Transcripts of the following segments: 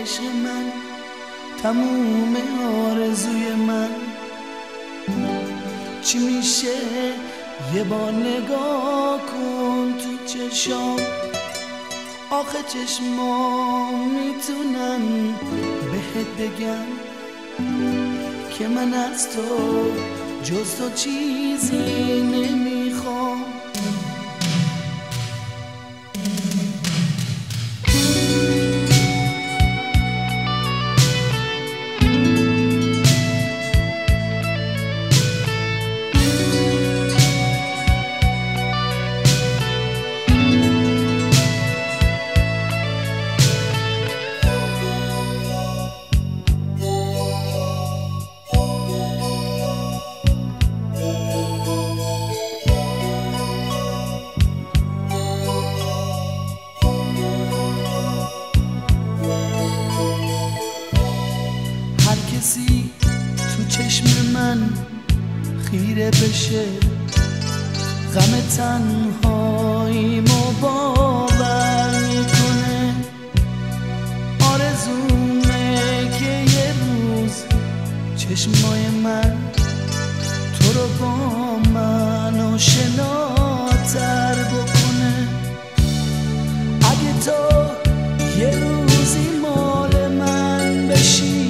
عشق من، تموم آرزوی من. چی میشه یه بار نگاه کن تو چشام، آخه چشمام میتونن بهت بگن که من از تو جز تو چیزی نمیخوام. کسی تو چشم من خیره بشه، غم تنهاییمو باور میکنه. آرزومه که یه روز چشمای من تو رو با من آشناتر بکنه. اگه تو یه روزی مال من بشی،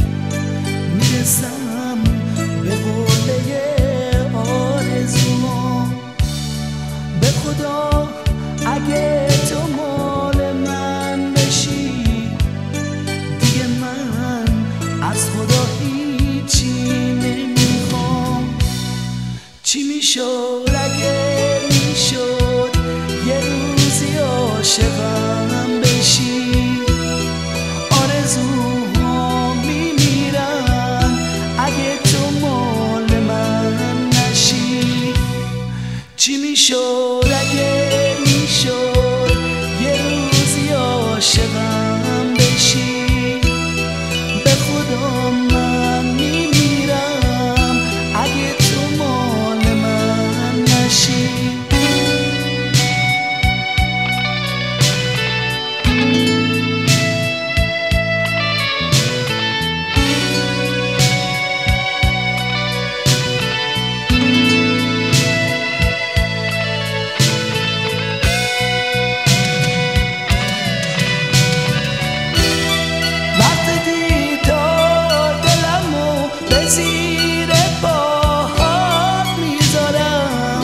میرسم به قله آرزوام. به خدا اگه تو مال من بشی، دیگه من از خدا هیچی نمیخوام. چی میشد اگه میشد یه روزی عاشقم بشی؟ آرزوهام میمیرن اگه تو مال من نشی. چی میشد اگه میشد یه روزی عاشقم بشی؟ به خدا من میمیرم اگه تو مال من نشی. زیر پاهات میذارم،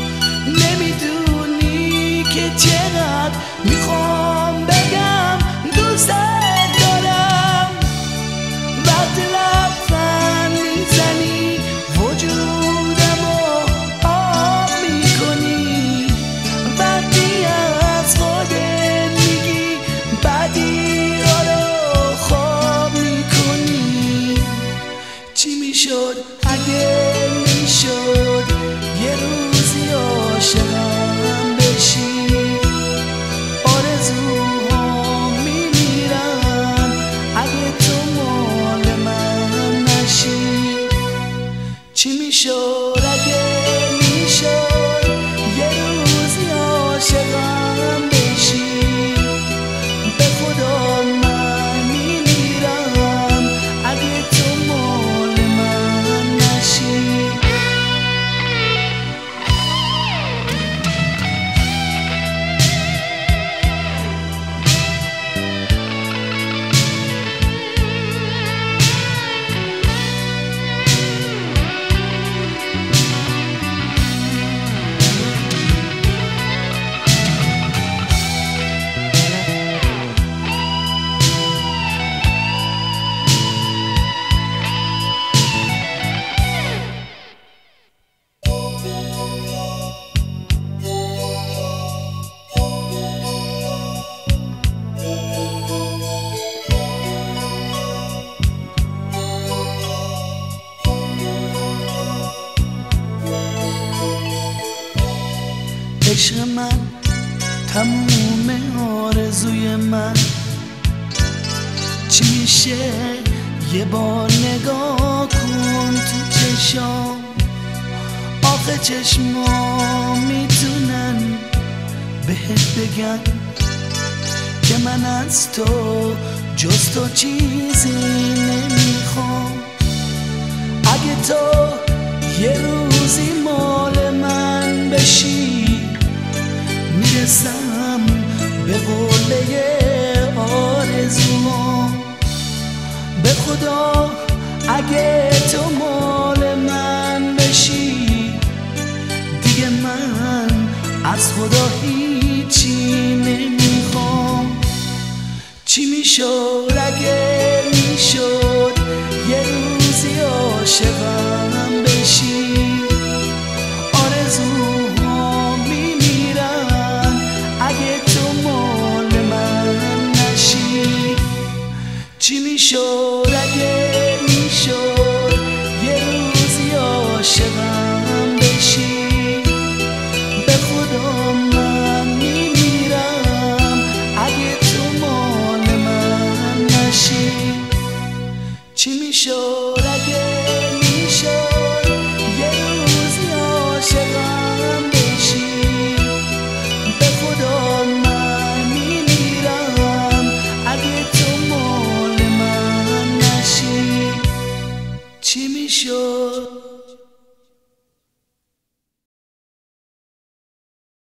نمیدونی که چقدر میخوام بگم دوستت دارم. وقتی لبخند میزنی وجودمو آب میکنی، وقتی از خودت میگی بدی‌ها رو خواب میکنی. چی میشد اگه میشد یه روزی عاشقم بشی؟ آرزوهام میمیرن اگه تو مال من نشی. چی میشد اگه میشد یه روزی عاشقم بشی؟ به خدا من میمیرم اگه تو مال من نشی. عشق من، تموم آرزوی من. چی میشه یه بار نگاه کن تو چشام، آخه چشمام میتونن بهت بگن که من از تو جز تو چیزی نمیخوام. اگه تو یه روزی مال من بشی میرسم به قله آرزوام. به خدا اگه تو مال من بشی دیگه من از خدا هیچی نمیخوام. چی میشد اگه میشد یه روزی عاشقم بشی؟ آرزوها میمیرن اگه تو مال من نشی. چی میشد اگه میشد یه روزی عاشقم بشی؟ به خدا من میمیرم اگه تو مال من نشی. چی میشد